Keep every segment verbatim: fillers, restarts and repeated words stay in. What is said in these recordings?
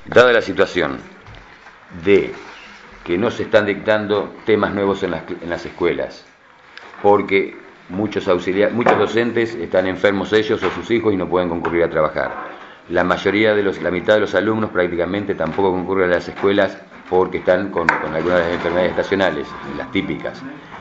Dada la situación de que no se están dictando temas nuevos en las, en las escuelas, porque muchos auxiliares, muchos docentes están enfermos ellos o sus hijos y no pueden concurrir a trabajar. La mayoría de los, la mitad de los alumnos prácticamente tampoco concurren a las escuelas porque están con, con algunas de las enfermedades estacionales, las típicas.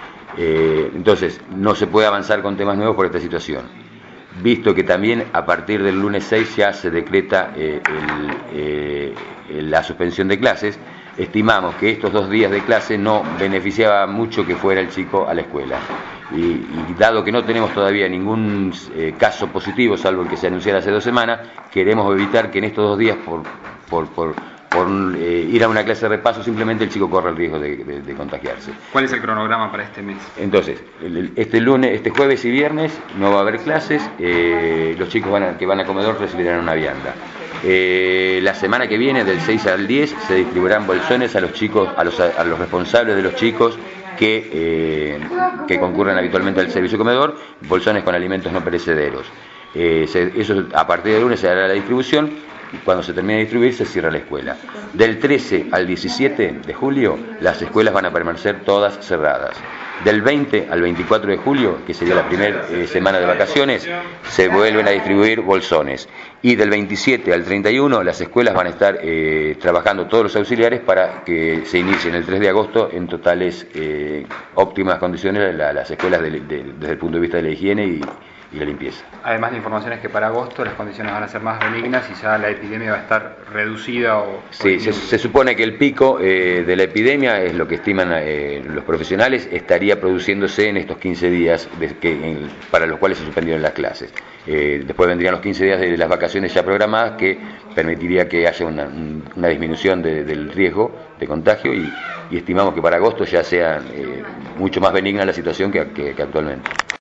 Eh, entonces, no se puede avanzar con temas nuevos por esta situación. Visto que también a partir del lunes seis ya se decreta eh, el, eh, la suspensión de clases, estimamos que estos dos días de clase no beneficiaba mucho que fuera el chico a la escuela. Y, y dado que no tenemos todavía ningún eh, caso positivo, salvo el que se anunciara hace dos semanas, queremos evitar que en estos dos días, por, por, por, por eh, ir a una clase de repaso, simplemente el chico corra el riesgo de, de, de contagiarse. ¿Cuál es el cronograma para este mes? Entonces, el, este lunes, este jueves y viernes no va a haber clases, eh, los chicos van a, que van a comedor recibirán una vianda. Eh, la semana que viene, del seis al diez, se distribuirán bolsones a los chicos, a los, a los responsables de los chicos que, eh, que concurren habitualmente al servicio comedor, bolsones con alimentos no perecederos. Eh, se, eso a partir del lunes se hará la distribución y cuando se termine de distribuir se cierra la escuela. Del trece al diecisiete de julio las escuelas van a permanecer todas cerradas. Del veinte al veinticuatro de julio, que sería la primera eh, semana de vacaciones, se vuelven a distribuir bolsones. Y del veintisiete al treinta y uno las escuelas van a estar eh, trabajando todos los auxiliares para que se inicien el tres de agosto en totales eh, óptimas condiciones la, las escuelas de, de, desde el punto de vista de la higiene y, y la limpieza. Además, la información es que para agosto las condiciones van a ser más benignas y ya la epidemia va a estar reducida o... Sí, se, se supone que el pico eh, de la epidemia, es lo que estiman eh, los profesionales, estaría produciéndose en estos quince días de, que, en, para los cuales se suspendieron las clases. Eh, después vendrían los quince días de las vacaciones ya programadas, que permitiría que haya una, una disminución de, del riesgo de contagio y, y estimamos que para agosto ya sea eh, mucho más benigna la situación que, que, que actualmente.